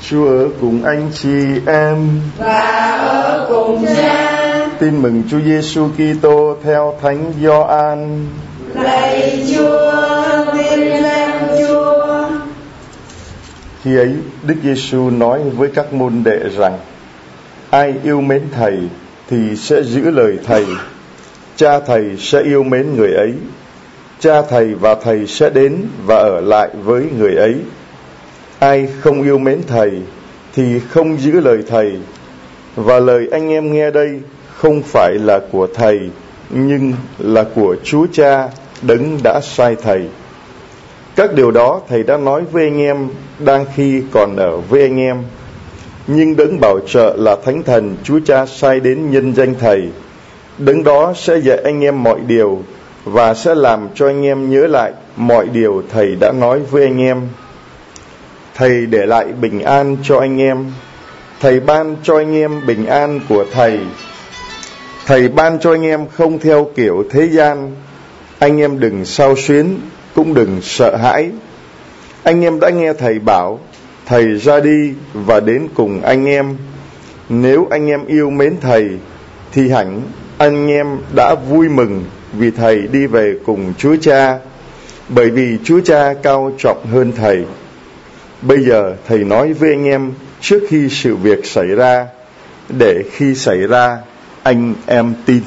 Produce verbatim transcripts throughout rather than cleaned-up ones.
Chúa ở cùng anh chị em và ở cùng Cha. Tin mừng Chúa Giêsu Kitô theo Thánh Gioan. Lạy Chúa, vinh danh Chúa. Khi ấy, Đức Giêsu nói với các môn đệ rằng: ai yêu mến Thầy thì sẽ giữ lời Thầy. Cha Thầy sẽ yêu mến người ấy. Cha Thầy và Thầy sẽ đến và ở lại với người ấy. Ai không yêu mến Thầy thì không giữ lời Thầy. Và lời anh em nghe đây không phải là của Thầy, nhưng là của Chúa Cha đấng đã sai Thầy. Các điều đó Thầy đã nói với anh em đang khi còn ở với anh em. Nhưng đấng bảo trợ là Thánh Thần Chúa Cha sai đến nhân danh Thầy, đấng đó sẽ dạy anh em mọi điều và sẽ làm cho anh em nhớ lại mọi điều Thầy đã nói với anh em. Thầy để lại bình an cho anh em. Thầy ban cho anh em bình an của Thầy. Thầy ban cho anh em không theo kiểu thế gian. Anh em đừng xao xuyến, cũng đừng sợ hãi. Anh em đã nghe Thầy bảo, Thầy ra đi và đến cùng anh em. Nếu anh em yêu mến Thầy thì hẳn anh em đã vui mừng vì Thầy đi về cùng Chúa Cha, bởi vì Chúa Cha cao trọng hơn Thầy. Bây giờ Thầy nói với anh em trước khi sự việc xảy ra, để khi xảy ra anh em tin.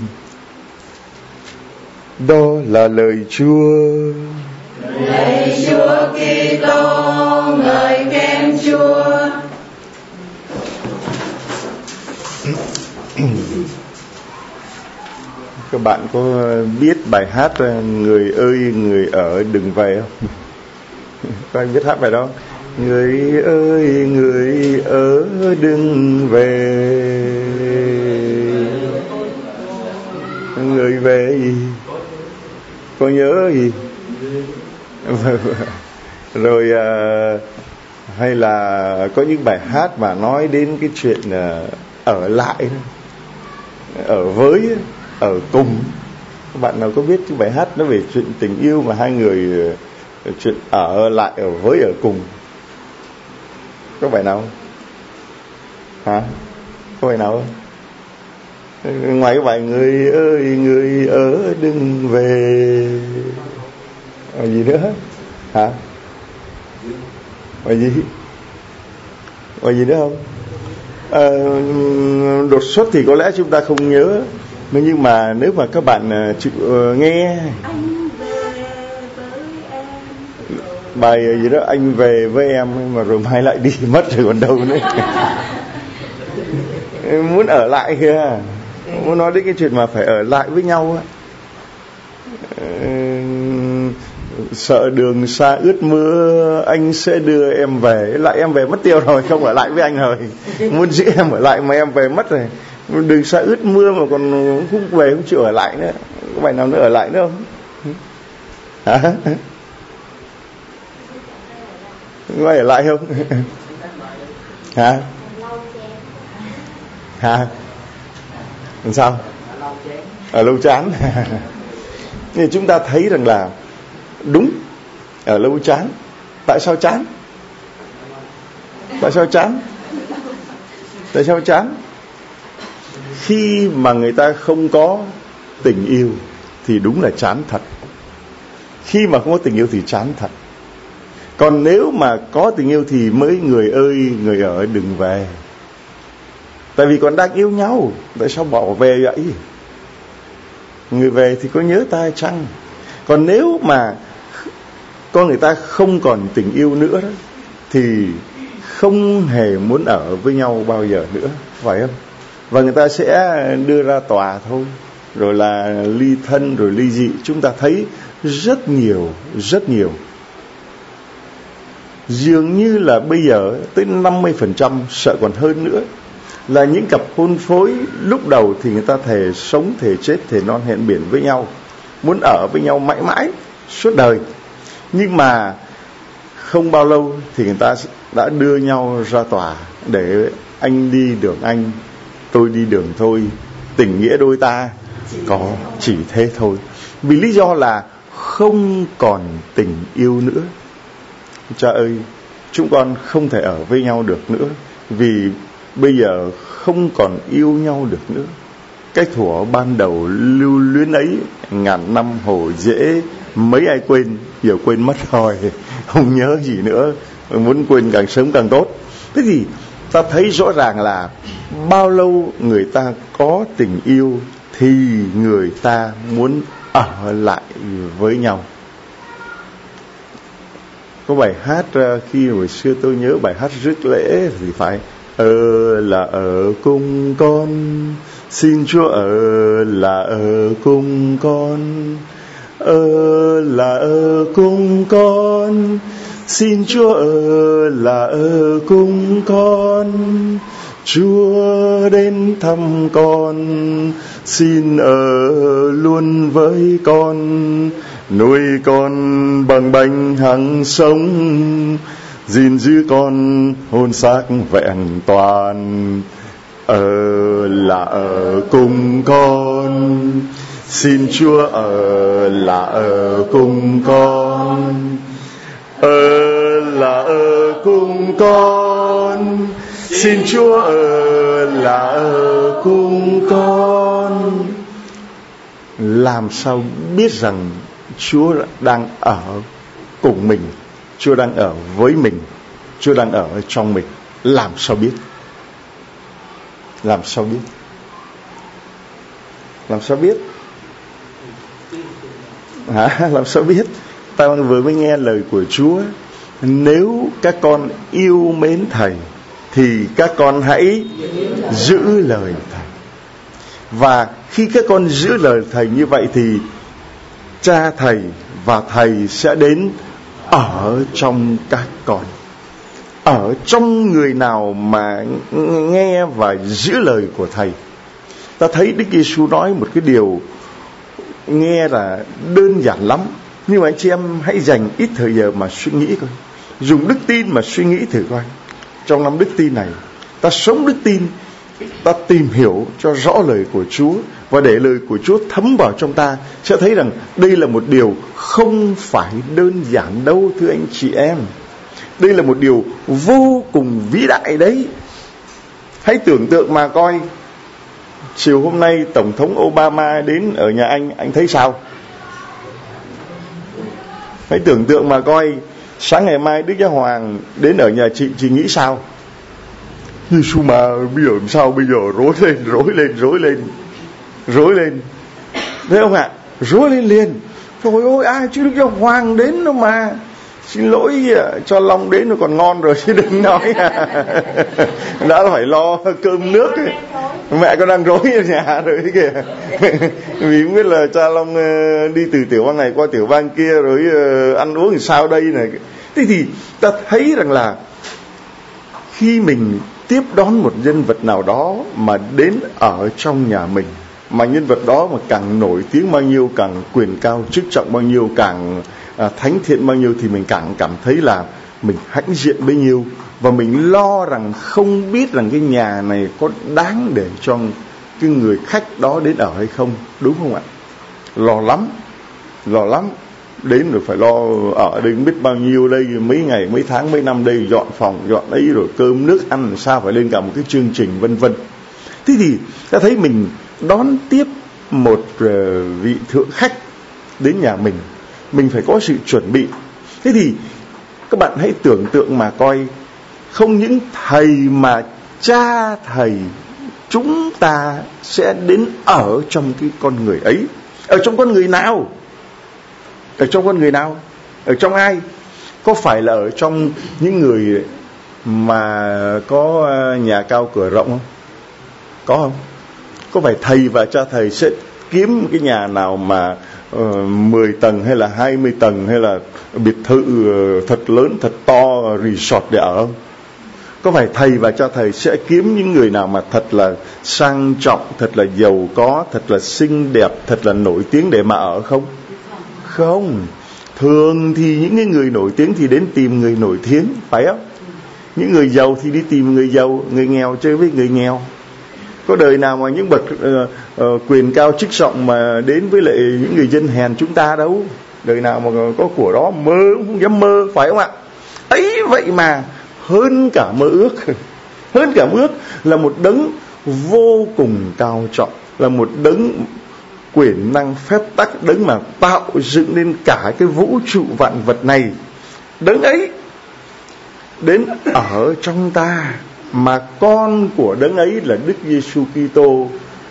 Đó là lời Chúa. Lạy Chúa Kitô, ngợi khen Chúa. Các bạn có biết bài hát Người ơi người ở đừng về không? Có ai biết hát bài đó? Người ơi người ở đừng về, người về gì? Có nhớ gì? Rồi à, hay là có những bài hát mà nói đến cái chuyện à, ở lại, ở với, ở cùng. Các bạn nào có biết cái bài hát nó về chuyện tình yêu mà hai người chuyện ở lại, ở với, ở cùng? Có bài nào không? Hả? Có bài nào không? Ngoài cái bài người ơi người ở đừng về, bài gì nữa? Hả? Bài gì? Bài gì nữa không? À, đột xuất thì có lẽ chúng ta không nhớ, nhưng mà nếu mà các bạn chịu uh, nghe bài gì đó, anh về với em mà rồi mai lại đi mất rồi còn đâu nữa. Muốn ở lại kìa, muốn nói đến cái chuyện mà phải ở lại với nhau á. Sợ đường xa ướt mưa, anh sẽ đưa em về. Lại em về mất tiêu rồi, không ở lại với anh rồi. Muốn giữ em ở lại mà em về mất rồi. Đường xa ướt mưa mà còn không về, không chịu ở lại nữa. Có bài nào nữa ở lại nữa không? Hả? Có ai ở lại không? Hả? Hả? Làm sao? Ở lâu chán. Nhưng chúng ta thấy rằng là đúng, ở lâu chán. Tại sao chán? Tại sao chán? Tại sao chán? Khi mà người ta không có tình yêu thì đúng là chán thật. Khi mà không có tình yêu thì chán thật. Còn nếu mà có tình yêu thì mới người ơi người ở đừng về. Tại vì còn đang yêu nhau, tại sao bỏ về vậy? Người về thì có nhớ ta chăng? Còn nếu mà con người ta không còn tình yêu nữa đó, thì không hề muốn ở với nhau bao giờ nữa, phải không? Và người ta sẽ đưa ra tòa thôi, rồi là ly thân, rồi ly dị. Chúng ta thấy rất nhiều, rất nhiều. Dường như là bây giờ tới năm mươi phần trăm, sợ còn hơn nữa, là những cặp hôn phối lúc đầu thì người ta thề sống, thề chết, thề non hẹn biển với nhau, muốn ở với nhau mãi mãi, suốt đời. Nhưng mà không bao lâu thì người ta đã đưa nhau ra tòa, để anh đi đường anh, tôi đi đường thôi, tình nghĩa đôi ta có chỉ thế thôi. Vì lý do là không còn tình yêu nữa. Cha ơi, chúng con không thể ở với nhau được nữa, vì bây giờ không còn yêu nhau được nữa. Cái thuở ban đầu lưu luyến ấy, ngàn năm hồ dễ, mấy ai quên, giờ quên mất rồi, không nhớ gì nữa, muốn quên càng sớm càng tốt. Thế thì ta thấy rõ ràng là bao lâu người ta có tình yêu thì người ta muốn ở lại với nhau. Có bài hát khi hồi xưa tôi nhớ bài hát rước lễ thì phải: Ở là ở cùng con, xin Chúa ở là ở cùng con. Ở là ở cùng con, xin Chúa ở là ở cùng con. Chúa đến thăm con, xin ở luôn với con. Nuôi con bằng bánh hằng sống, gìn giữ con hồn xác vẹn toàn. Ở là ở cùng con, xin Chúa ở là ở cùng con. Ở là ở cùng con, xin Chúa ở là ở cùng con. Làm sao biết rằng Chúa đang ở cùng mình, Chúa đang ở với mình, Chúa đang ở trong mình? Làm sao biết? Làm sao biết? Làm sao biết? Hả? Làm sao biết? Ta vừa mới nghe lời của Chúa: nếu các con yêu mến Thầy thì các con hãy giữ lời Thầy. Và khi các con giữ lời Thầy như vậy thì Cha Thầy và Thầy sẽ đến ở trong các con. Ở trong người nào mà nghe và giữ lời của Thầy. Ta thấy Đức Giêsu nói một cái điều nghe là đơn giản lắm, nhưng mà anh chị em hãy dành ít thời giờ mà suy nghĩ coi. Dùng đức tin mà suy nghĩ thử coi. Trong năm đức tin này, ta sống đức tin, ta tìm hiểu cho rõ lời của Chúa và để lời của Chúa thấm vào trong ta, sẽ thấy rằng đây là một điều không phải đơn giản đâu, thưa anh chị em. Đây là một điều vô cùng vĩ đại đấy. Hãy tưởng tượng mà coi, chiều hôm nay Tổng thống Obama đến ở nhà anh, anh thấy sao? Hãy tưởng tượng mà coi, sáng ngày mai Đức Giáo Hoàng đến ở nhà chị, chị nghĩ sao? Giêsu mà bây giờ làm sao bây giờ? Rối lên, rối lên, rối lên, rối lên. Thấy không ạ? Rối lên liền. Trời ơi, ai chứ Đức Giáo Hoàng đến đâu mà. Xin lỗi, cho Long đến rồi còn ngon rồi chứ đừng nói. Đã phải lo cơm nước ấy. Mẹ con đang rối ở nhà rồi kìa. Vì không biết là cha Long đi từ tiểu bang này qua tiểu bang kia rồi ăn uống thì sao đây này. Thế thì ta thấy rằng là khi mình tiếp đón một nhân vật nào đó mà đến ở trong nhà mình, mà nhân vật đó mà càng nổi tiếng bao nhiêu, càng quyền cao chức trọng bao nhiêu, càng à, thánh thiện bao nhiêu, thì mình càng cảm thấy là mình hãnh diện bấy nhiêu. Và mình lo rằng không biết rằng cái nhà này có đáng để cho cái người khách đó đến ở hay không. Đúng không ạ? Lo lắm, lo lắm. Đến rồi phải lo ở đây không biết bao nhiêu đây, mấy ngày, mấy tháng, mấy năm đây, dọn phòng, dọn ấy, rồi cơm nước ăn làm sao, phải lên cả một cái chương trình vân vân. Thế thì ta thấy mình đón tiếp một uh, vị thượng khách đến nhà mình, mình phải có sự chuẩn bị. Thế thì các bạn hãy tưởng tượng mà coi, không những Thầy mà Cha Thầy chúng ta sẽ đến ở trong cái con người ấy. Ở trong con người nào? Ở trong con người nào? Ở trong ai? Có phải là ở trong những người mà có nhà cao cửa rộng không? Có không? Có phải Thầy và Cha Thầy sẽ kiếm một cái nhà nào mà uh, mười tầng hay là hai mươi tầng hay là biệt thự uh, thật lớn, thật to, resort để ở không? Có phải Thầy và Cha Thầy sẽ kiếm những người nào mà thật là sang trọng, thật là giàu có, thật là xinh đẹp, thật là nổi tiếng để mà ở không? Không. Thường thì những cái người nổi tiếng thì đến tìm người nổi tiếng, phải không? Những người giàu thì đi tìm người giàu, người nghèo chơi với người nghèo. Có đời nào mà những bậc uh, uh, quyền cao chức trọng mà đến với lại những người dân hèn chúng ta đâu. Đời nào mà có của đó mơ cũng không dám mơ, phải không ạ? Ấy vậy mà hơn cả mơ ước. Hơn cả mơ ước là một đấng vô cùng cao trọng, là một đấng quyền năng phép tắc, đấng mà tạo dựng nên cả cái vũ trụ vạn vật này. Đấng ấy đến ở trong ta, mà con của đấng ấy là Đức Giêsu Kitô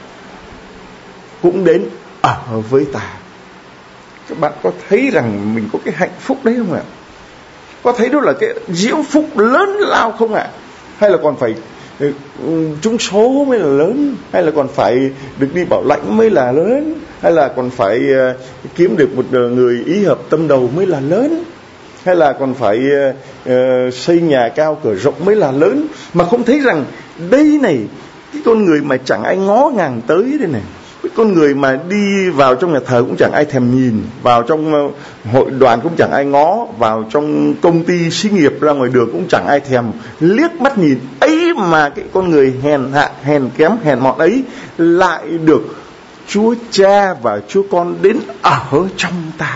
cũng đến ở với ta. Các bạn có thấy rằng mình có cái hạnh phúc đấy không ạ? Có thấy đó là cái diễm phúc lớn lao không ạ? Hay là còn phải trúng số mới là lớn? Hay là còn phải được đi bảo lãnh mới là lớn? Hay là còn phải kiếm được một người ý hợp tâm đầu mới là lớn? Hay là còn phải uh, xây nhà cao cửa rộng mới là lớn? Mà không thấy rằng đây này, cái con người mà chẳng ai ngó ngàng tới đây này, cái con người mà đi vào trong nhà thờ cũng chẳng ai thèm nhìn, vào trong uh, hội đoàn cũng chẳng ai ngó, vào trong công ty xí nghiệp ra ngoài đường cũng chẳng ai thèm liếc mắt nhìn ấy, mà cái con người hèn hạ, hèn kém, hèn mọn ấy lại được Chúa Cha và Chúa Con đến ở trong ta.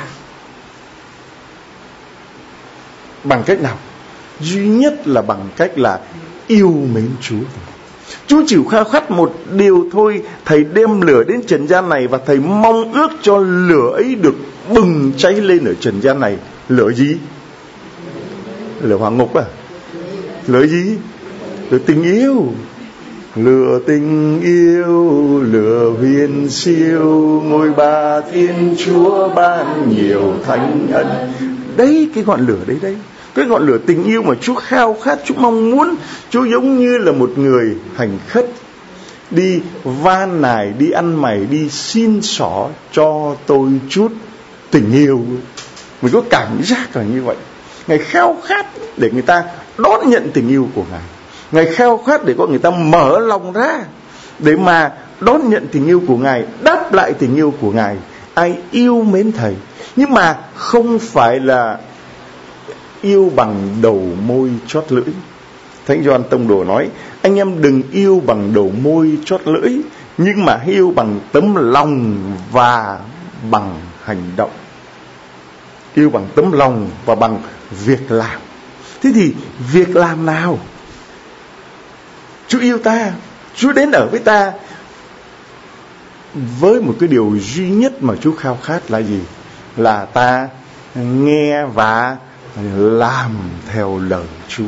Bằng cách nào? Duy nhất là bằng cách là yêu mến Chúa. Chúa chỉ khao khát một điều thôi. Thầy đem lửa đến trần gian này, và Thầy mong ước cho lửa ấy được bừng cháy lên ở trần gian này. Lửa gì? Lửa hỏa ngục à? Lửa gì? Lửa tình yêu. Lửa tình yêu, lửa huyền siêu, ngôi Ba Thiên Chúa ban nhiều thánh ân. Đấy, cái ngọn lửa đấy đấy. Cái ngọn lửa tình yêu mà Chúa khao khát, Chúa mong muốn. Chúa giống như là một người hành khất, đi van nài, đi ăn mày, đi xin xỏ cho tôi chút tình yêu. Mình có cảm giác là như vậy. Ngài khao khát để người ta đón nhận tình yêu của Ngài. Ngài khao khát để có người ta mở lòng ra để mà đón nhận tình yêu của Ngài, đáp lại tình yêu của Ngài. Ai yêu mến Thầy, nhưng mà không phải là yêu bằng đầu môi chót lưỡi. Thánh Gioan Tông Đồ nói: anh em đừng yêu bằng đầu môi chót lưỡi, nhưng mà yêu bằng tấm lòng và bằng hành động. Yêu bằng tấm lòng và bằng việc làm. Thế thì việc làm nào? Chúa yêu ta, Chúa đến ở với ta với một cái điều duy nhất mà Chúa khao khát là gì? Là ta nghe và làm theo lời Chúa.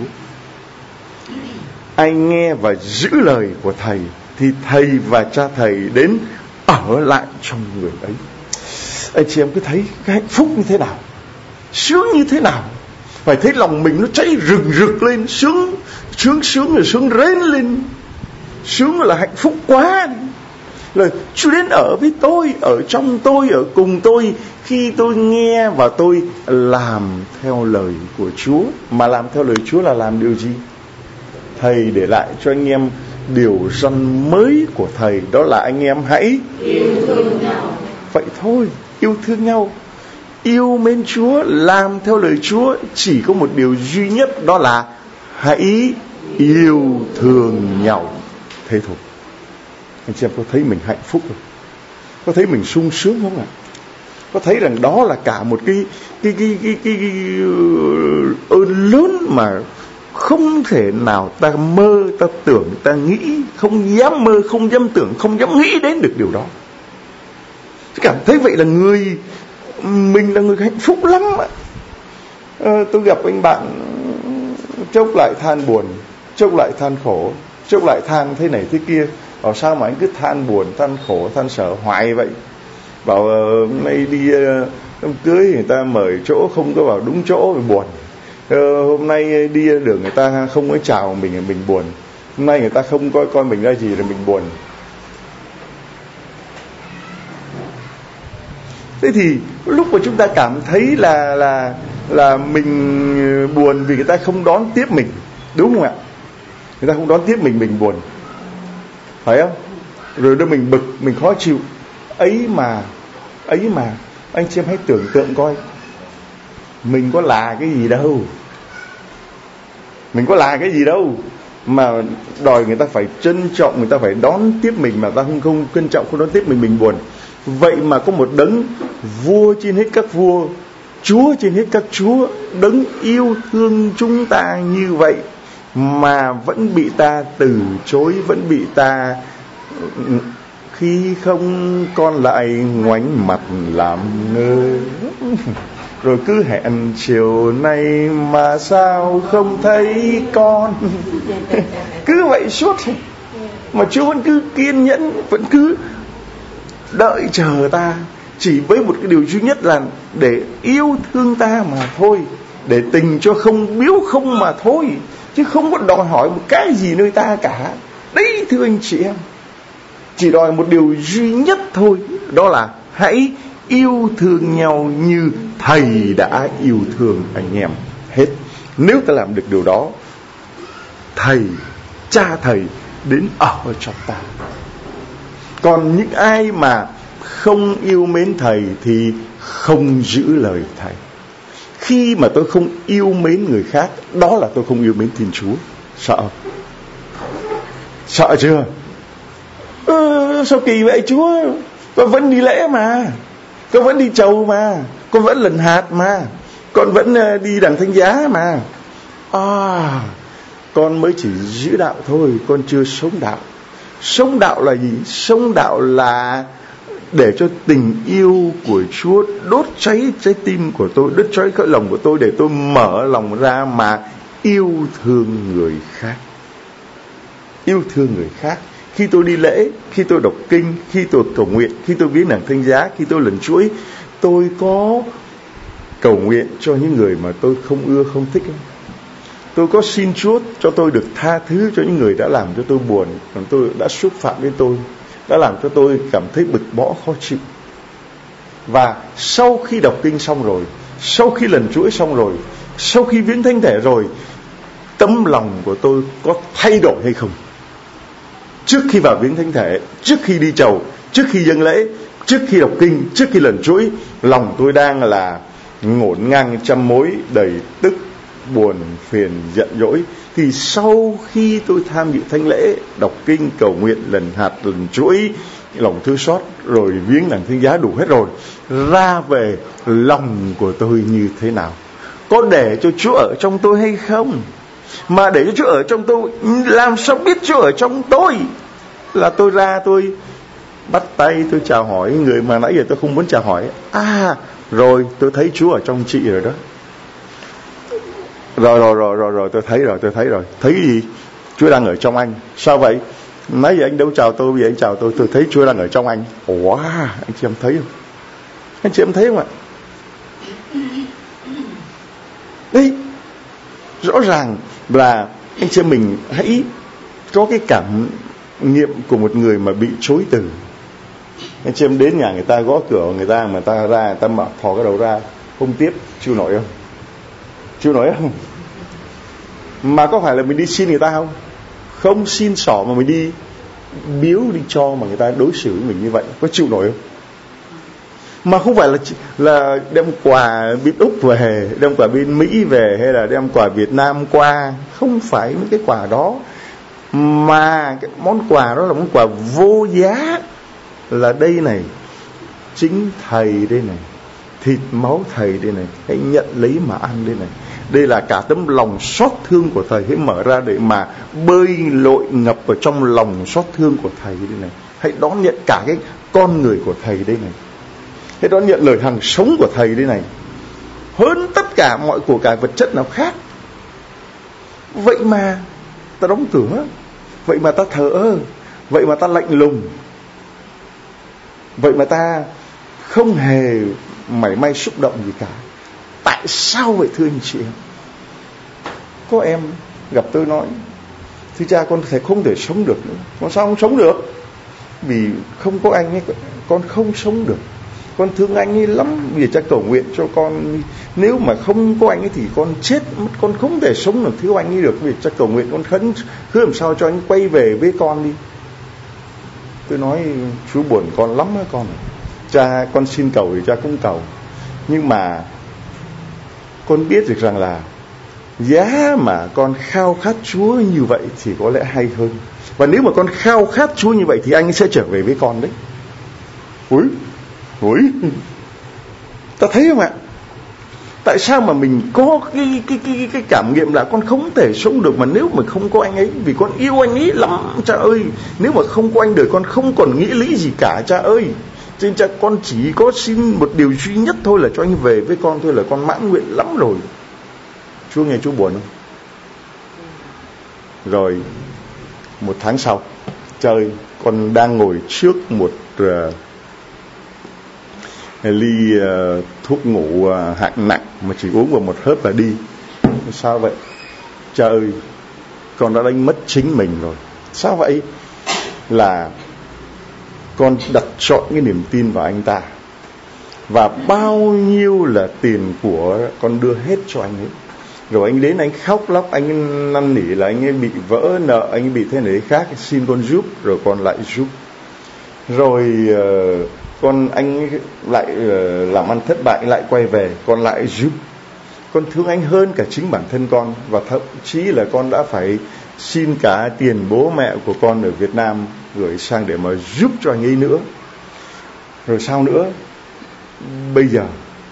Ai nghe và giữ lời của Thầy thì Thầy và Cha Thầy đến ở lại trong người ấy. Anh chị em cứ thấy cái hạnh phúc như thế nào, sướng như thế nào. Phải thấy lòng mình nó cháy rừng rực lên, sướng, sướng, sướng rồi sướng rến lên. Sướng là hạnh phúc quá. Là Chúa đến ở với tôi, ở trong tôi, ở cùng tôi. Khi tôi nghe và tôi làm theo lời của Chúa. Mà làm theo lời Chúa là làm điều gì? Thầy để lại cho anh em điều răn mới của Thầy, đó là anh em hãy yêu thương nhau. Vậy thôi, yêu thương nhau, yêu mến Chúa, làm theo lời Chúa. Chỉ có một điều duy nhất, đó là hãy yêu thương nhau. Thế thôi. Anh chị em có thấy mình hạnh phúc không? Có thấy mình sung sướng không ạ? Có thấy rằng đó là cả một cái cái cái cái, cái, cái ơn lớn mà không thể nào ta mơ, ta tưởng, ta nghĩ, không dám mơ, không dám tưởng, không dám nghĩ đến được điều đó. Cảm thấy vậy là người mình là người hạnh phúc lắm ạ. À, tôi gặp anh bạn chốc lại than buồn, chốc lại than khổ, chốc lại than thế này thế kia. Bảo sao mà anh cứ than buồn, than khổ, than sợ hoài vậy? Bảo uh, hôm nay đi đám uh, cưới người ta mời chỗ không có vào đúng chỗ mình buồn. Uh, hôm nay đi đường người ta không có chào mình mình buồn. Hôm nay người ta không coi coi mình ra gì là mình buồn. Thế thì lúc mà chúng ta cảm thấy là là là mình buồn vì người ta không đón tiếp mình, đúng không ạ? Người ta không đón tiếp mình, mình buồn, phải không? Rồi đó mình bực, mình khó chịu. Ấy mà, ấy mà anh chị em hãy tưởng tượng coi, mình có là cái gì đâu, mình có là cái gì đâu mà đòi người ta phải trân trọng, người ta phải đón tiếp mình, mà ta không không trân trọng, không đón tiếp mình, mình buồn. Vậy mà có một đấng vua trên hết các vua Chúa trên hết các Chúa, đấng yêu thương chúng ta như vậy mà vẫn bị ta từ chối, vẫn bị ta khi không con lại ngoảnh mặt làm ngơ. Rồi cứ hẹn chiều nay mà sao không thấy con. Cứ vậy suốt. Mà Chúa vẫn cứ kiên nhẫn, vẫn cứ đợi chờ ta, chỉ với một cái điều duy nhất là để yêu thương ta mà thôi, để tình cho không biếu không mà thôi, chứ không có đòi hỏi một cái gì nơi ta cả. Đấy thưa anh chị em, chỉ đòi một điều duy nhất thôi, đó là hãy yêu thương nhau như Thầy đã yêu thương anh em. Hết. Nếu ta làm được điều đó, Thầy, Cha Thầy đến ở trong ta. Còn những ai mà không yêu mến Thầy thì không giữ lời Thầy. Khi mà tôi không yêu mến người khác, đó là tôi không yêu mến Thiên Chúa. Sợ Sợ chưa? Ừ, sao kỳ vậy Chúa? Con vẫn đi lễ mà, con vẫn đi chầu mà, con vẫn lần hạt mà, con vẫn đi đằng thánh giá mà. À, con mới chỉ giữ đạo thôi, con chưa sống đạo. Sống đạo là gì? Sống đạo là để cho tình yêu của Chúa đốt cháy trái tim của tôi, đốt cháy cõi lòng của tôi, để tôi mở lòng ra mà yêu thương người khác. Yêu thương người khác. Khi tôi đi lễ, khi tôi đọc kinh, khi tôi cầu nguyện, khi tôi viếng đàng thánh giá, khi tôi lần chuỗi, tôi có cầu nguyện cho những người mà tôi không ưa, không thích không? Tôi có xin Chúa cho tôi được tha thứ cho những người đã làm cho tôi buồn, còn tôi đã xúc phạm đến tôi, đã làm cho tôi cảm thấy bực bõ, khó chịu. Và sau khi đọc kinh xong rồi, sau khi lần chuỗi xong rồi, sau khi viếng thánh thể rồi, tấm lòng của tôi có thay đổi hay không? Trước khi vào viếng thánh thể, trước khi đi chầu, trước khi dâng lễ, trước khi đọc kinh, trước khi lần chuỗi, lòng tôi đang là ngổn ngang trăm mối, đầy tức, buồn, phiền, giận dỗi. Thì sau khi tôi tham dự thánh lễ, đọc kinh, cầu nguyện, lần hạt, lần chuỗi, lòng thương xót, rồi viếng đàng thánh giá đủ hết rồi, ra về lòng của tôi như thế nào? Có để cho Chúa ở trong tôi hay không? Mà để cho Chúa ở trong tôi, làm sao biết Chúa ở trong tôi? Là tôi ra tôi bắt tay, tôi chào hỏi người mà nãy giờ tôi không muốn chào hỏi. À, rồi tôi thấy Chúa ở trong chị rồi đó. Rồi rồi rồi rồi rồi tôi thấy rồi, tôi thấy rồi. Thấy cái gì? Chúa đang ở trong anh. Sao vậy? Nãy giờ anh đâu chào tôi, bây giờ anh chào tôi, tôi thấy Chúa đang ở trong anh. Wow, anh chị em thấy không? Anh chị em thấy không ạ? Đấy, rõ ràng là anh chị em mình hãy có cái cảm nghiệm của một người mà bị chối từ. Anh chị em đến nhà người ta, gõ cửa người ta, mà người ta ra, người ta mở thò cái đầu ra, không tiếp, chịu nổi không? Chịu nổi không? Mà có phải là mình đi xin người ta không? Không xin xỏ mà mình đi biếu, đi cho mà người ta đối xử với mình như vậy, có chịu nổi không? Mà không phải là là đem quà bên Úc về, đem quà bên Mỹ về, hay là đem quà Việt Nam qua. Không phải mấy cái quà đó, mà cái món quà đó là món quà vô giá. Là đây này, chính Thầy đây này, thịt máu Thầy đây này, hãy nhận lấy mà ăn đây này. Đây là cả tấm lòng xót thương của Thầy, hãy mở ra để mà bơi lội ngập ở trong lòng xót thương của Thầy đây này. Hãy đón nhận cả cái con người của Thầy đây này, hãy đón nhận lời hằng sống của Thầy đây này, hơn tất cả mọi của cải vật chất nào khác. Vậy mà ta đóng cửa, vậy mà ta thờ ơ, vậy mà ta lạnh lùng, vậy mà ta không hề mảy may xúc động gì cả. Tại sao vậy thưa anh chị em? Có em gặp tôi nói: thưa cha, con thể không thể sống được nữa. Con sao không sống được? Vì không có anh ấy, con không sống được. Con thương anh ấy lắm, vì cha cầu nguyện cho con. Nếu mà không có anh ấy thì con chết mất, con không thể sống được thiếu anh ấy được. Vì cha cầu nguyện, con khấn cứ làm sao cho anh quay về với con đi. Tôi nói: Chúa buồn con lắm á con. Cha, con xin cầu thì cha cũng cầu, nhưng mà con biết được rằng là giá mà con khao khát Chúa như vậy thì có lẽ hay hơn. Và nếu mà con khao khát Chúa như vậy thì anh sẽ trở về với con đấy. Ui, ui, ta thấy không ạ? Tại sao mà mình có cái cái cái cái cảm nghiệm là con không thể sống được mà nếu mà không có anh ấy, vì con yêu anh ấy lắm cha ơi. Nếu mà không có anh đời con không còn nghĩ lý gì cả cha ơi. Cho nên cha con chỉ có xin một điều duy nhất thôi là cho anh về với con thôi là con mãn nguyện lắm rồi. Chúa nghe Chúa buồn không? Rồi một tháng sau, cha ơi, con đang ngồi trước một uh, ly uh, thuốc ngủ uh, hạng nặng mà chỉ uống vào một hớp là đi. Sao vậy? Cha ơi, con đã đánh mất chính mình rồi. Sao vậy? Là con đặt trọn cái niềm tin vào anh ta, và bao nhiêu là tiền của con đưa hết cho anh ấy. Rồi anh đến anh khóc lóc, anh năn nỉ là anh ấy bị vỡ nợ, anh ấy bị thế này khác, xin con giúp, rồi con lại giúp. Rồi uh, con anh lại uh, làm ăn thất bại, lại quay về, con lại giúp. Con thương anh hơn cả chính bản thân con, và thậm chí là con đã phải xin cả tiền bố mẹ của con ở Việt Nam gửi sang để mà giúp cho anh ấy nữa. Rồi sao nữa? Bây giờ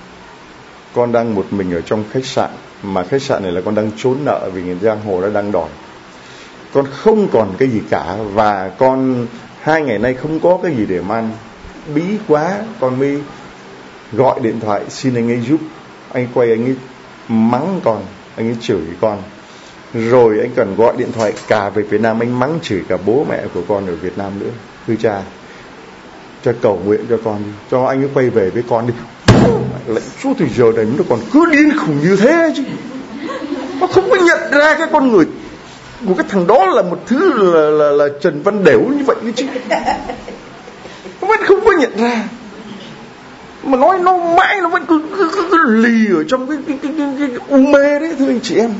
con đang một mình ở trong khách sạn, mà khách sạn này là con đang trốn nợ vì người giang hồ đã đang đòi. Con không còn cái gì cả, và con hai ngày nay không có cái gì để mà ăn. Bí quá, con mới gọi điện thoại xin anh ấy giúp. Anh quay anh ấy mắng con, anh ấy chửi con. Rồi anh cần gọi điện thoại cả về Việt Nam, anh mắng chửi cả bố mẹ của con ở Việt Nam nữa. Thưa cha, cha cầu nguyện cho con đi, cho anh ấy quay về với con đi. Lệnh Chúa từ giờ này nó còn cứ điên khùng như thế chứ. Nó không có nhận ra cái con người của cái thằng đó là một thứ là, là, là Trần Văn Đểu như vậy chứ. Nó vẫn không có nhận ra. Mà nói nó mãi nó vẫn cứ, cứ, cứ, cứ lì ở trong cái, cái, cái, cái, cái, cái u mê đấy thưa anh chị em.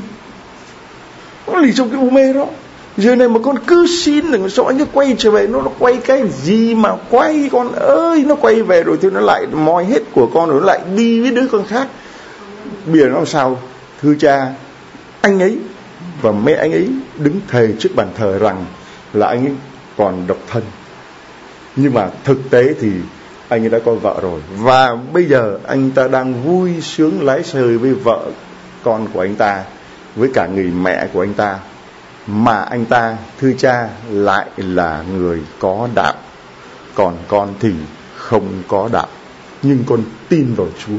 Nó lì trong cái u mê đó. Giờ này mà con cứ xin đừng sợ anh ấy quay trở về, nó, nó quay cái gì mà quay con ơi. Nó quay về rồi thì nó lại moi hết của con, rồi nó lại đi với đứa con khác. Bây giờ nó làm sao? Thưa cha, anh ấy và mẹ anh ấy đứng thề trước bàn thờ rằng là anh ấy còn độc thân. Nhưng mà thực tế thì anh ấy đã có vợ rồi. Và bây giờ anh ta đang vui sướng lái xe với vợ con của anh ta, với cả người mẹ của anh ta. Mà anh ta, thưa cha, lại là người có đạo. Còn con thì không có đạo. Nhưng con tin vào Chúa.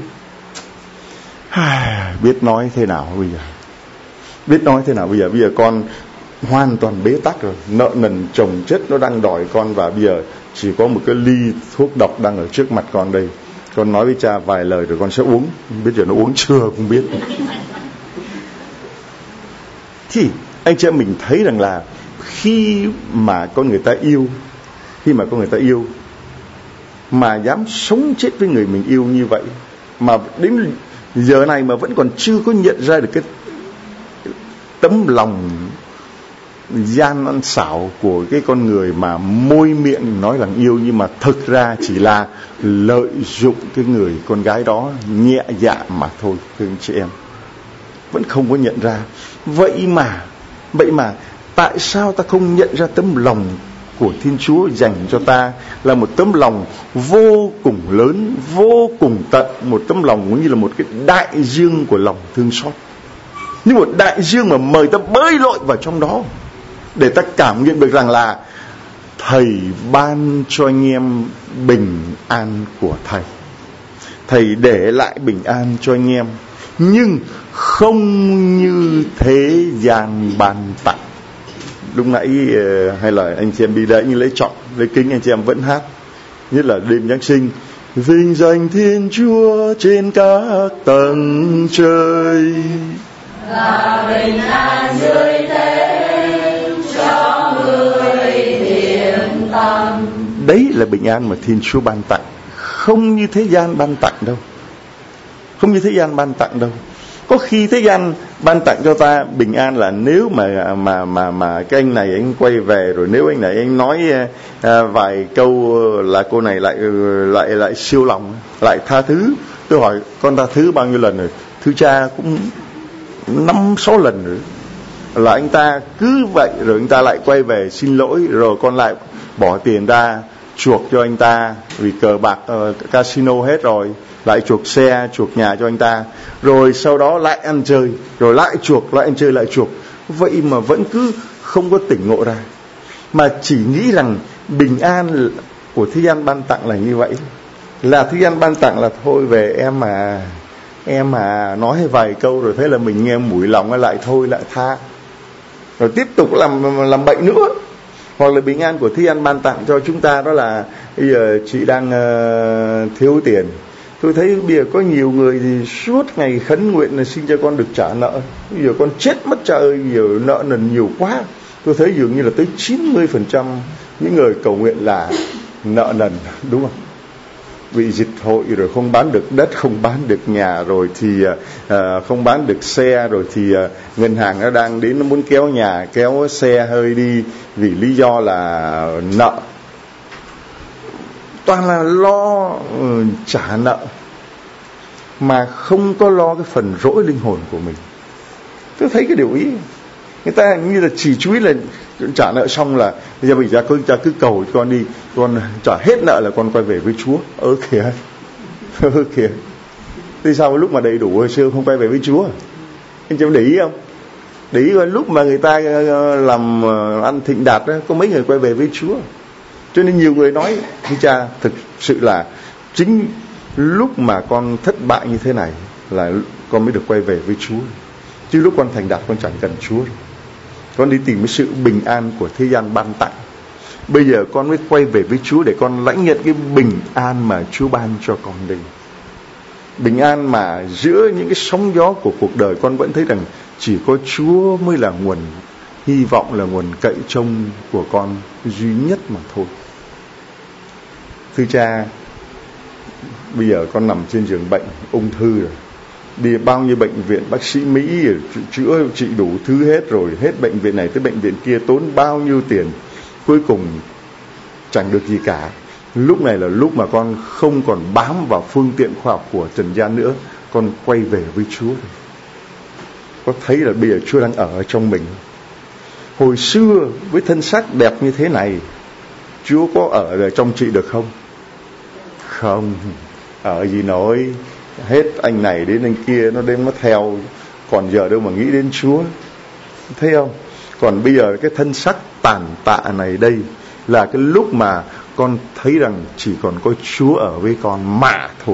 Biết nói thế nào bây giờ? Biết nói thế nào bây giờ? Bây giờ con hoàn toàn bế tắc rồi. Nợ nần chồng chất nó đang đòi con, và bây giờ chỉ có một cái ly thuốc độc đang ở trước mặt con đây. Con nói với cha vài lời rồi con sẽ uống. Không biết giờ nó uống chưa không biết. Thì anh chị em mình thấy rằng là khi mà con người ta yêu, khi mà con người ta yêu mà dám sống chết với người mình yêu như vậy, mà đến giờ này mà vẫn còn chưa có nhận ra được cái tấm lòng gian ăn xảo của cái con người mà môi miệng nói rằng yêu, nhưng mà thực ra chỉ là lợi dụng cái người con gái đó nhẹ dạ mà thôi. Thưa anh chị em, vẫn không có nhận ra. Vậy mà Vậy mà tại sao ta không nhận ra tấm lòng của Thiên Chúa dành cho ta là một tấm lòng vô cùng lớn, vô cùng tận, một tấm lòng cũng như là một cái đại dương của lòng thương xót, như một đại dương mà mời ta bơi lội vào trong đó để ta cảm nhận được rằng là Thầy ban cho anh em bình an của Thầy. Thầy để lại bình an cho anh em, nhưng không như thế gian ban tặng. Lúc nãy hay là anh chị em đi lễ như lễ trọng, lễ kính anh chị em vẫn hát, nhất là đêm Giáng sinh: vinh danh Thiên Chúa trên các tầng trời, là bình an dưới thế cho người thiện tâm. Đấy là bình an mà Thiên Chúa ban tặng, không như thế gian ban tặng đâu. Không như thế gian ban tặng đâu. Có khi thế gian ban tặng cho ta bình an là nếu mà mà mà mà cái anh này anh quay về, rồi nếu anh này anh nói à, vài câu là cô này lại lại lại siêu lòng, lại tha thứ. Tôi hỏi con tha thứ bao nhiêu lần rồi? Thưa cha cũng năm sáu lần rồi. Là anh ta cứ vậy rồi anh ta lại quay về xin lỗi, rồi con lại bỏ tiền ra chuộc cho anh ta vì cờ bạc uh, casino hết rồi. lại chuộc xe, chuộc nhà cho anh ta, rồi sau đó lại ăn chơi, rồi lại chuộc, lại ăn chơi, lại chuộc. Vậy mà vẫn cứ không có tỉnh ngộ ra, mà chỉ nghĩ rằng bình an của thế gian ban tặng là như vậy, là thế gian ban tặng là thôi về em mà em mà nói vài câu rồi thế là mình nghe mũi lòng lại thôi, lại tha, rồi tiếp tục làm làm bệnh nữa. Hoặc là bình an của thế gian ban tặng cho chúng ta đó là bây giờ chị đang uh, thiếu tiền. Tôi thấy bây giờ có nhiều người thì suốt ngày khấn nguyện là xin cho con được trả nợ. Bây giờ con chết mất cha ơi, giờ nợ nần nhiều quá. Tôi thấy dường như là tới chín mươi phần trăm những người cầu nguyện là nợ nần, đúng không? Bị dịch hội rồi không bán được đất, không bán được nhà, rồi thì uh, không bán được xe, rồi thì uh, ngân hàng nó đang đến nó muốn kéo nhà kéo xe hơi đi vì lý do là nợ. Toàn là lo uh, trả nợ mà không có lo cái phần rỗi linh hồn của mình. Tôi thấy cái điều ý người ta như là chỉ chú ý là trả nợ xong là bây giờ bây giờ cứ, cứ cầu cho con đi, con trả hết nợ là con quay về với Chúa. Ơ kìa, ơ kìa, thì sao lúc mà đầy đủ hồi xưa không quay về với Chúa? Anh chị để ý không? Để ý lúc mà người ta làm ăn thịnh đạt đó, có mấy người quay về với Chúa. Cho nên nhiều người nói thưa cha, thực sự là chính lúc mà con thất bại như thế này là con mới được quay về với Chúa, chứ lúc con thành đạt con chẳng cần Chúa. Con đi tìm cái sự bình an của thế gian ban tặng. Bây giờ con mới quay về với Chúa để con lãnh nhận cái bình an mà Chúa ban cho con đây. Bình an mà giữa những cái sóng gió của cuộc đời con vẫn thấy rằng chỉ có Chúa mới là nguồn hy vọng, là nguồn cậy trông của con duy nhất mà thôi. Thưa cha, bây giờ con nằm trên giường bệnh ung thư rồi, đi bao nhiêu bệnh viện, bác sĩ Mỹ chữa trị đủ thứ hết rồi, hết bệnh viện này tới bệnh viện kia, tốn bao nhiêu tiền, cuối cùng chẳng được gì cả. Lúc này là lúc mà con không còn bám vào phương tiện khoa học của trần gian nữa, con quay về với Chúa. Có thấy là bây giờ Chúa đang ở trong mình. Hồi xưa với thân xác đẹp như thế này, Chúa có ở trong chị được không? Không, ở gì nổi. Hết anh này đến anh kia nó đem nó theo, còn giờ đâu mà nghĩ đến Chúa. Thấy không? Còn bây giờ cái thân xác tàn tạ này đây là cái lúc mà con thấy rằng chỉ còn có Chúa ở với con mà thôi.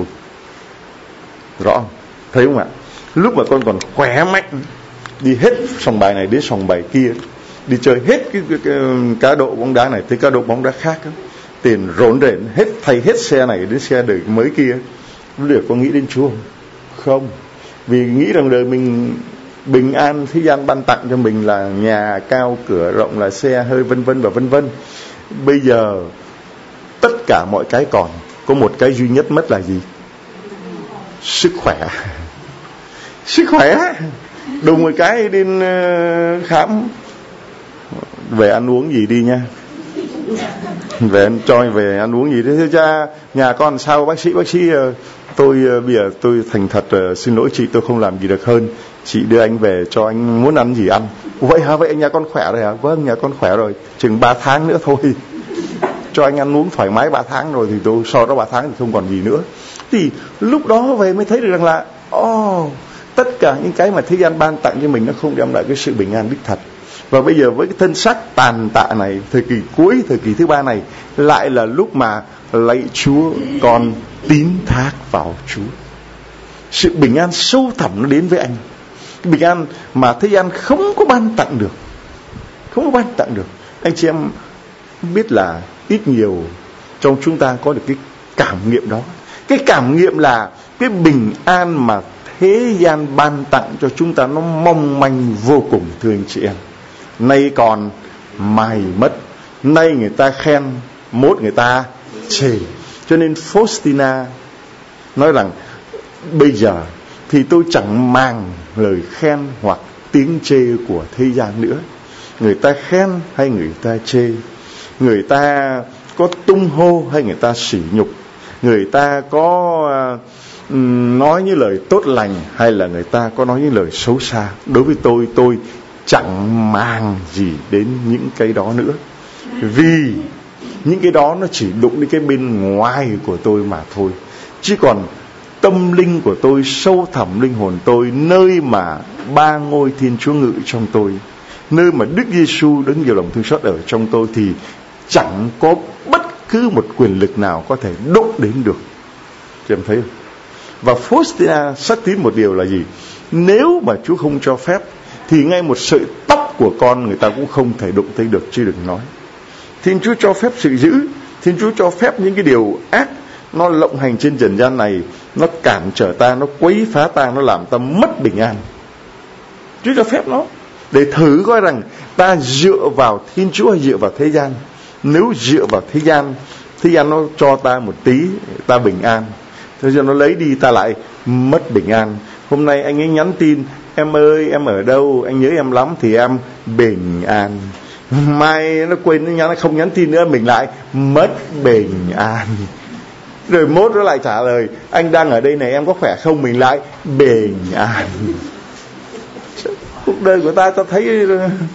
Rõ không? Thấy không ạ? Lúc mà con còn khỏe mạnh, đi hết sòng bài này đến sòng bài kia, đi chơi hết cái, cái, cái cá độ bóng đá này tới cá độ bóng đá khác đó. Tiền rộn rển hết, thay hết xe này đến xe đời mới kia, lúc được có nghĩ đến Chúa không? Không. Vì nghĩ rằng đời mình bình an thế gian ban tặng cho mình là nhà cao cửa rộng, là xe hơi vân vân và vân vân. Bây giờ tất cả mọi cái còn, có một cái duy nhất mất là gì? Sức khỏe. Sức khỏe. Đùng một cái đi khám, về ăn uống gì đi nha, về ăn cho về ăn uống gì đấy. Thưa cha, nhà con sao bác sĩ? Bác sĩ tôi bây giờ tôi thành thật xin lỗi chị, tôi không làm gì được hơn, chị đưa anh về cho anh muốn ăn gì ăn. Vậy hả? Vậy nhà con khỏe rồi hả? Vâng, nhà con khỏe rồi, chừng ba tháng nữa thôi cho anh ăn uống thoải mái. Ba tháng rồi thì tôi sau đó ba tháng thì không còn gì nữa. Thì lúc đó về mới thấy được rằng là oh, tất cả những cái mà thế gian ban tặng cho mình nó không đem lại cái sự bình an đích thật. Và bây giờ với cái thân xác tàn tạ này, thời kỳ cuối, thời kỳ thứ ba này, lại là lúc mà lạy Chúa, con tín thác vào Chúa. Sự bình an sâu thẳm nó đến với anh, cái bình an mà thế gian không có ban tặng được, không có ban tặng được. Anh chị em biết là ít nhiều trong chúng ta có được cái cảm nghiệm đó. Cái cảm nghiệm là cái bình an mà thế gian ban tặng cho chúng ta nó mong manh vô cùng, thưa anh chị em. Nay còn, mai mất. Nay người ta khen, mốt người ta chê. Cho nên Faustina nói rằng bây giờ thì tôi chẳng màng lời khen hoặc tiếng chê của thế gian nữa. Người ta khen hay người ta chê, người ta có tung hô hay người ta sỉ nhục, người ta có uh, nói những lời tốt lành hay là người ta có nói những lời xấu xa, đối với tôi, tôi chẳng màng gì đến những cái đó nữa. Vì những cái đó nó chỉ đụng đến cái bên ngoài của tôi mà thôi. Chứ còn tâm linh của tôi, sâu thẳm linh hồn tôi, nơi mà ba ngôi Thiên Chúa ngự trong tôi, nơi mà Đức Giêsu đấng nhiều lòng thương xót ở trong tôi, thì chẳng có bất cứ một quyền lực nào có thể đụng đến được. Chị em thấy không? Và Faustina xác tín một điều là gì? Nếu mà Chúa không cho phép thì ngay một sợi tóc của con người ta cũng không thể đụng tới được, chứ đừng nói. Thiên Chúa cho phép sự dữ, Thiên Chúa cho phép những cái điều ác nó lộng hành trên trần gian này, nó cản trở ta, nó quấy phá ta, nó làm ta mất bình an. Chúa cho phép nó để thử coi rằng ta dựa vào Thiên Chúa hay dựa vào thế gian. Nếu dựa vào thế gian, thế gian nó cho ta một tí, ta bình an. Thế giờ nó lấy đi, ta lại mất bình an. Hôm nay anh ấy nhắn tin: em ơi, em ở đâu, anh nhớ em lắm, thì em bình an. Mai nó quên, nó nhắn, nó không nhắn tin nữa, mình lại mất bình an. Rồi mốt nó lại trả lời: anh đang ở đây này, em có khỏe không, mình lại bình an. Cuộc đời của ta ta thấy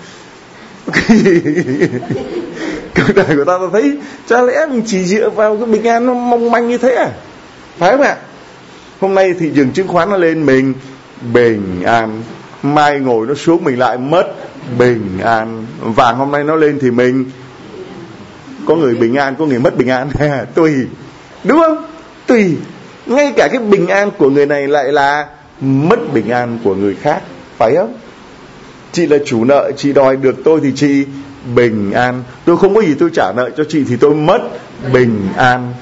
cuộc đời của ta ta thấy chả lẽ mình chỉ dựa vào cái bình an nó mong manh như thế à? Phải không ạ? Hôm nay thị trường chứng khoán nó lên, mình bình an. Mai ngồi nó xuống, mình lại mất bình an. Vàng hôm nay nó lên thì mình có người bình an, có người mất bình an. Tùy, đúng không? Tùy. Ngay cả cái bình an của người này lại là mất bình an của người khác, phải không? Chị là chủ nợ, chị đòi được tôi thì chị bình an. Tôi không có gì tôi trả nợ cho chị thì tôi mất bình an.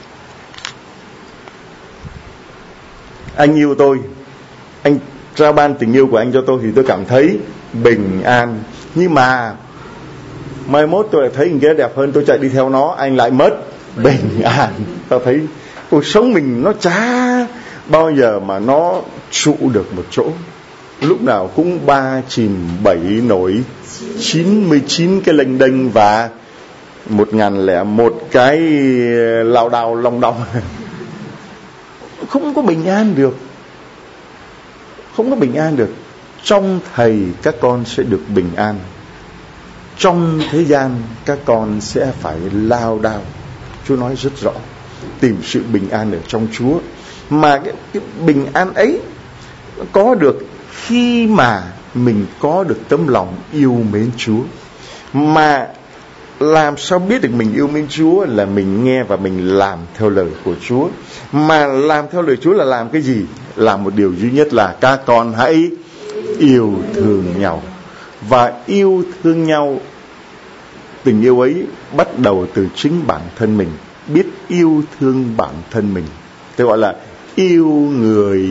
Anh yêu tôi, anh trao ban tình yêu của anh cho tôi thì tôi cảm thấy bình an. Nhưng mà mai mốt tôi lại thấy người kia đẹp hơn, tôi chạy đi theo nó, anh lại mất bình an. Tao thấy cuộc sống mình nó chả bao giờ mà nó trụ được một chỗ, lúc nào cũng ba chìm bảy nổi, chín mươi chín cái lênh đênh và một ngàn lẻ một cái lao đao long đong. Không có bình an được, không có bình an được. Trong Thầy các con sẽ được bình an, trong thế gian các con sẽ phải lao đao. Chúa nói rất rõ, tìm sự bình an ở trong Chúa. Mà cái, cái bình an ấy có được khi mà mình có được tấm lòng yêu mến Chúa. Mà làm sao biết được mình yêu mến Chúa? Là mình nghe và mình làm theo lời của Chúa. Mà làm theo lời Chúa là làm cái gì? Làm một điều duy nhất là các con hãy yêu thương nhau. Và yêu thương nhau, tình yêu ấy bắt đầu từ chính bản thân mình. Biết yêu thương bản thân mình, tôi gọi là yêu người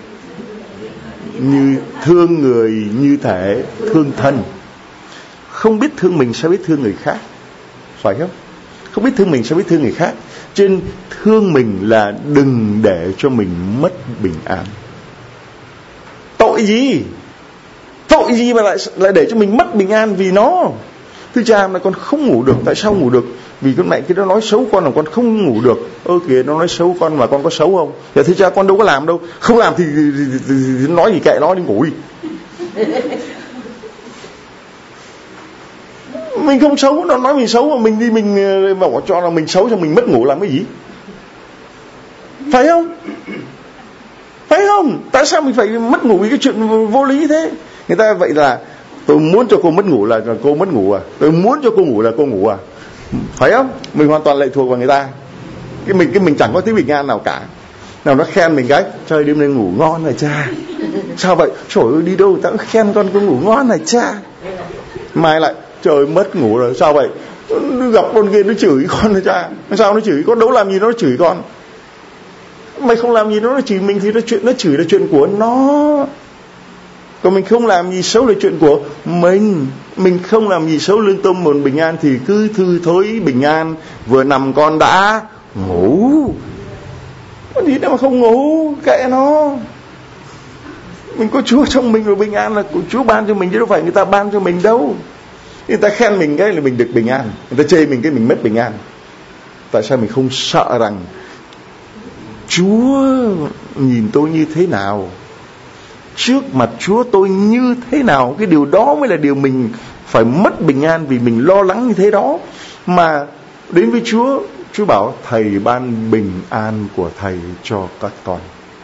như thương người như thể thương thân. Không biết thương mình sao biết thương người khác, phải không? Không biết thương mình sao biết thương người khác. Cho nên thương mình là đừng để cho mình mất bình an. Tội gì? Tội gì mà lại lại để cho mình mất bình an vì nó? Thưa cha, mà con không ngủ được. Tại sao ngủ được? Vì con mẹ kia nó nói xấu con là con không ngủ được. Ơ kìa, nó nói xấu con mà con có xấu không? Dạ thưa cha, con đâu có làm đâu. Không làm thì, thì, thì, thì, thì nói gì kệ nó, đi ngủ đi. Mình không xấu, nó nói mình xấu mà mình đi mình bảo cho là mình xấu cho mình mất ngủ làm cái gì? Phải không? Phải không? Tại sao mình phải mất ngủ vì cái chuyện vô lý thế? Người ta vậy là tôi muốn cho cô mất ngủ là cô mất ngủ à? Tôi muốn cho cô ngủ là cô ngủ à? Phải không? Mình hoàn toàn lệ thuộc vào người ta. Cái mình cái mình chẳng có tí bình an nào cả. Nào nó khen mình cái, trời đêm nay ngủ ngon này cha. Sao vậy? Trời ơi, đi đâu ta cũng khen con cô ngủ ngon này cha. Mai lại trời mất ngủ rồi, sao vậy? Gặp con kia nó chửi con này cha. Sao nó chửi con? Đâu làm gì nó chửi con. Mày không làm gì nó chửi mình thì nó chuyện nó chửi là chuyện của nó. Còn mình không làm gì xấu là chuyện của mình. Mình không làm gì xấu, lương tâm một bình an thì cứ thư thối bình an. Vừa nằm con đã ngủ. Con gì đâu mà không ngủ, kệ nó. Mình có Chúa trong mình rồi, bình an là của Chúa ban cho mình chứ đâu phải người ta ban cho mình đâu. Người ta khen mình cái là mình được bình an, người ta chê mình cái mình mất bình an. Tại sao mình không sợ rằng Chúa nhìn tôi như thế nào, trước mặt Chúa tôi như thế nào? Cái điều đó mới là điều mình phải mất bình an, vì mình lo lắng như thế đó. Mà đến với Chúa, Chúa bảo Thầy ban bình an của Thầy cho các con.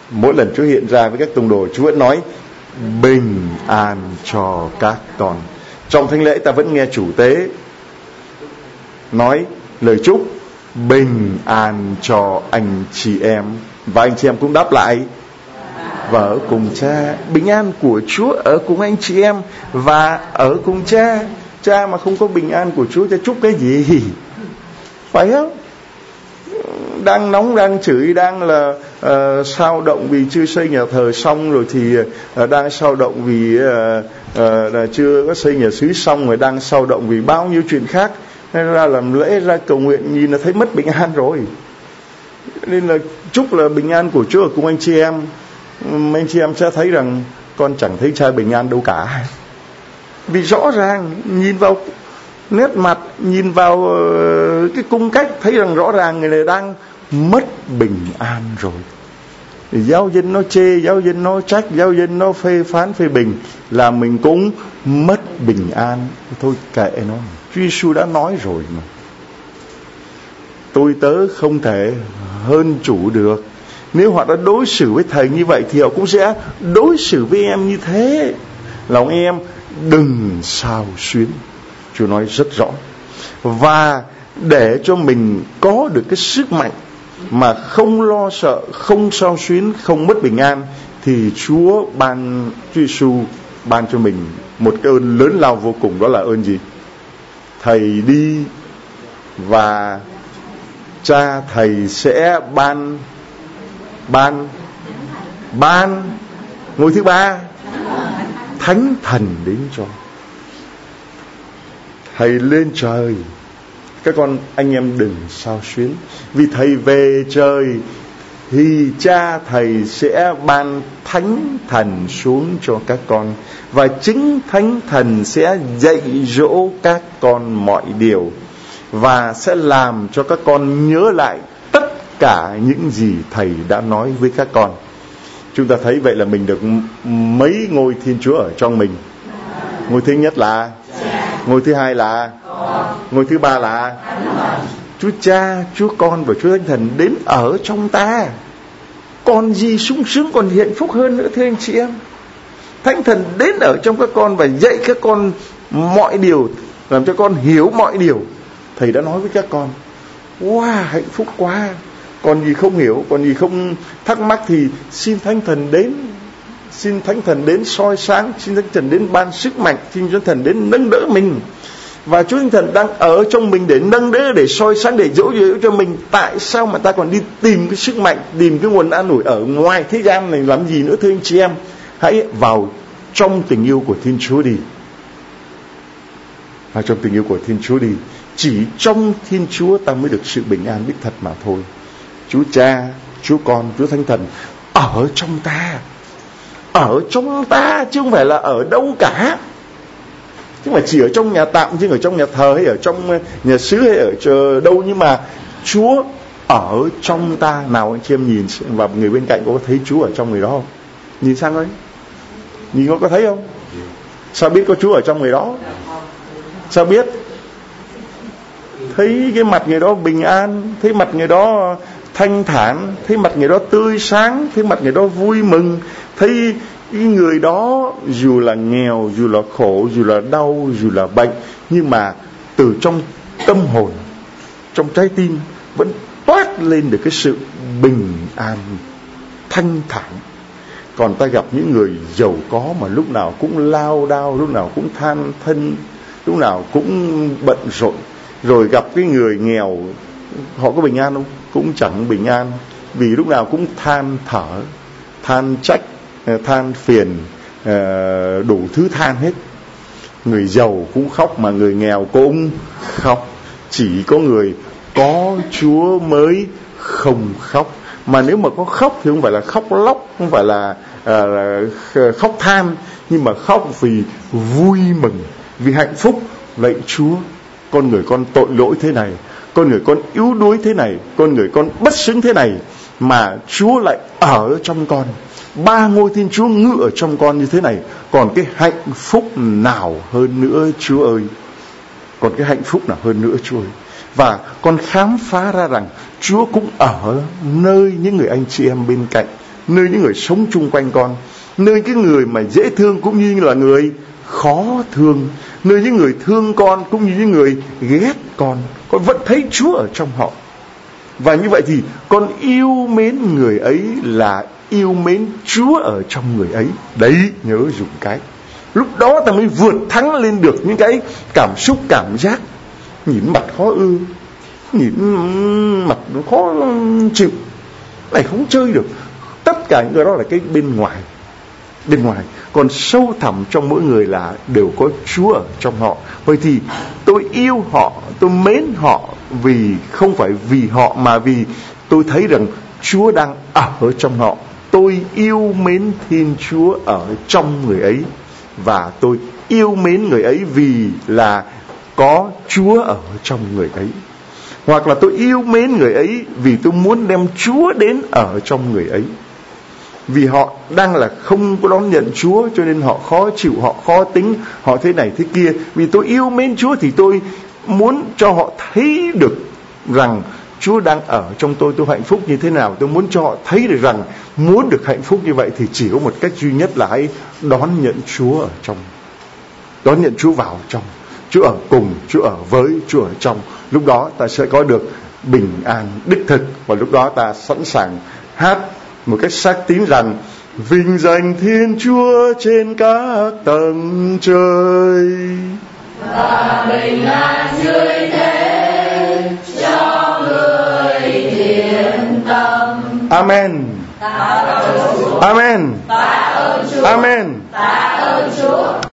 Mỗi lần Chúa hiện ra với các tông đồ, Chúa vẫn nói bình an cho các con. Trong thánh lễ ta vẫn nghe chủ tế nói lời chúc bình an cho anh chị em, và anh chị em cũng đáp lại và ở cùng cha. Bình an của Chúa ở cùng anh chị em và ở cùng cha. Cha mà không có bình an của Chúa, cha chúc cái gì? Phải không? Đang nóng, đang chửi, đang là uh, sao động vì chưa xây nhà thờ xong, rồi thì uh, đang sao động vì uh, uh, là chưa có xây nhà xứ xong, rồi đang sao động vì bao nhiêu chuyện khác. Nên ra làm lễ, ra cầu nguyện, nhìn là thấy mất bình an rồi. Nên là chúc là bình an của Chúa ở cùng anh chị em. Anh chị em sẽ thấy rằng con chẳng thấy cha bình an đâu cả. Vì rõ ràng nhìn vào nét mặt, nhìn vào uh, cái cung cách, thấy rằng rõ ràng người này đang mất bình an rồi. Giáo dân nó chê, giáo dân nó trách, giáo dân nó phê phán phê bình là mình cũng mất bình an. Thôi kệ nó, Chúa Giêsu đã nói rồi mà. Tôi tớ không thể hơn chủ được. Nếu họ đã đối xử với thầy như vậy thì họ cũng sẽ đối xử với em như thế. Lòng em đừng xao xuyến. Chúa nói rất rõ. Và để cho mình có được cái sức mạnh mà không lo sợ, không xao xuyến, không mất bình an, thì Chúa ban, Chúa Giêsu ban cho mình một cái ơn lớn lao vô cùng. Đó là ơn gì? Thầy đi và cha thầy sẽ ban ban ban ngôi thứ ba, Thánh Thần đến cho. Thầy lên trời, các con anh em đừng xao xuyến, vì thầy về trời thì cha thầy sẽ ban Thánh Thần xuống cho các con, và chính Thánh Thần sẽ dạy dỗ các con mọi điều, và sẽ làm cho các con nhớ lại tất cả những gì thầy đã nói với các con. Chúng ta thấy vậy là mình được mấy ngôi Thiên Chúa ở trong mình. Ngôi thứ nhất là, ngôi thứ hai là, ngôi thứ ba là Chúa Cha, Chúa Con và Chúa Thánh Thần đến ở trong ta. Còn gì sung sướng, còn hạnh phúc hơn nữa thưa anh chị em? Thánh Thần đến ở trong các con và dạy các con mọi điều, làm cho con hiểu mọi điều thầy đã nói với các con. Wow, hạnh phúc quá. Còn gì không hiểu, còn gì không thắc mắc thì xin Thánh Thần đến. Xin Thánh Thần đến soi sáng, xin Thánh Thần đến ban sức mạnh, xin Thánh Thần đến nâng đỡ mình. Và Chúa Thánh Thần đang ở trong mình để nâng đỡ, để soi sáng, để dỗ dỗ cho mình. Tại sao mà ta còn đi tìm cái sức mạnh, tìm cái nguồn an ủi ở ngoài thế gian này làm gì nữa thưa anh chị em? Hãy vào trong tình yêu của Thiên Chúa đi. Vào trong tình yêu của Thiên Chúa đi. Chỉ trong Thiên Chúa ta mới được sự bình an đích thật mà thôi. Chúa Cha, Chúa Con, Chúa Thánh Thần ở trong ta. Ở trong ta chứ không phải là ở đâu cả. Chứ không phải chỉ ở trong nhà tạm, chứ ở trong nhà thờ hay ở trong nhà xứ hay ở đâu. Nhưng mà Chúa ở trong ta. Nào anh chị em nhìn vào người bên cạnh có thấy Chúa ở trong người đó không? Nhìn sang đấy, nhìn có, có thấy không? Sao biết có Chúa ở trong người đó? Sao biết? Thấy cái mặt người đó bình an, thấy mặt người đó thanh thản, thấy mặt người đó tươi sáng, thấy mặt người đó vui mừng, thấy cái người đó dù là nghèo, dù là khổ, dù là đau, dù là bệnh, nhưng mà từ trong tâm hồn, trong trái tim vẫn toát lên được cái sự bình an, thanh thản. Còn ta gặp những người giàu có mà lúc nào cũng lao đao, lúc nào cũng than thân, lúc nào cũng bận rộn. Rồi gặp cái người nghèo, họ có bình an không? Cũng chẳng bình an, vì lúc nào cũng than thở, than trách, than phiền, đủ thứ than hết. Người giàu cũng khóc mà người nghèo cũng khóc. Chỉ có người có Chúa mới không khóc. Mà nếu mà có khóc thì không phải là khóc lóc, không phải là uh, khóc than, nhưng mà khóc vì vui mừng, vì hạnh phúc. Lạy Chúa, con người con tội lỗi thế này, con người con yếu đuối thế này, con người con bất xứng thế này, mà Chúa lại ở trong con. Ba ngôi Thiên Chúa ngự ở trong con như thế này, còn cái hạnh phúc nào hơn nữa Chúa ơi? Còn cái hạnh phúc nào hơn nữa Chúa ơi? Và con khám phá ra rằng Chúa cũng ở nơi những người anh chị em bên cạnh, nơi những người sống chung quanh con, nơi cái người mà dễ thương cũng như là người khó thương, nơi những người thương con cũng như những người ghét con. Con vẫn thấy Chúa ở trong họ. Và như vậy thì con yêu mến người ấy là yêu mến Chúa ở trong người ấy. Đấy, nhớ dùng cái. Lúc đó ta mới vượt thắng lên được những cái cảm xúc, cảm giác nhìn mặt khó ưa, nhìn mặt khó chịu, này không chơi được. Tất cả những cái đó là cái bên ngoài. Bên ngoài. Còn sâu thẳm trong mỗi người là đều có Chúa ở trong họ. Vậy thì tôi yêu họ, tôi mến họ vì không phải vì họ, mà vì tôi thấy rằng Chúa đang ở trong họ. Tôi yêu mến Thiên Chúa ở trong người ấy, và tôi yêu mến người ấy vì là có Chúa ở trong người ấy. Hoặc là tôi yêu mến người ấy vì tôi muốn đem Chúa đến ở trong người ấy. Vì họ đang là không có đón nhận Chúa, cho nên họ khó chịu, họ khó tính, họ thế này thế kia. Vì tôi yêu mến Chúa thì tôi muốn cho họ thấy được rằng Chúa đang ở trong tôi, tôi hạnh phúc như thế nào. Tôi muốn cho họ thấy được rằng muốn được hạnh phúc như vậy thì chỉ có một cách duy nhất là hãy đón nhận Chúa ở trong. Đón nhận Chúa vào trong. Chúa ở cùng, Chúa ở với, Chúa ở trong. Lúc đó ta sẽ có được bình an đích thực. Và lúc đó ta sẵn sàng hát một cách xác tín rằng: vinh danh Thiên Chúa trên các tầng trời, và bình an dưới thế cho người thiện tâm. Amen. Tạ ơn Chúa. Amen. Tạ ơn Chúa. Amen. Tạ ơn Chúa.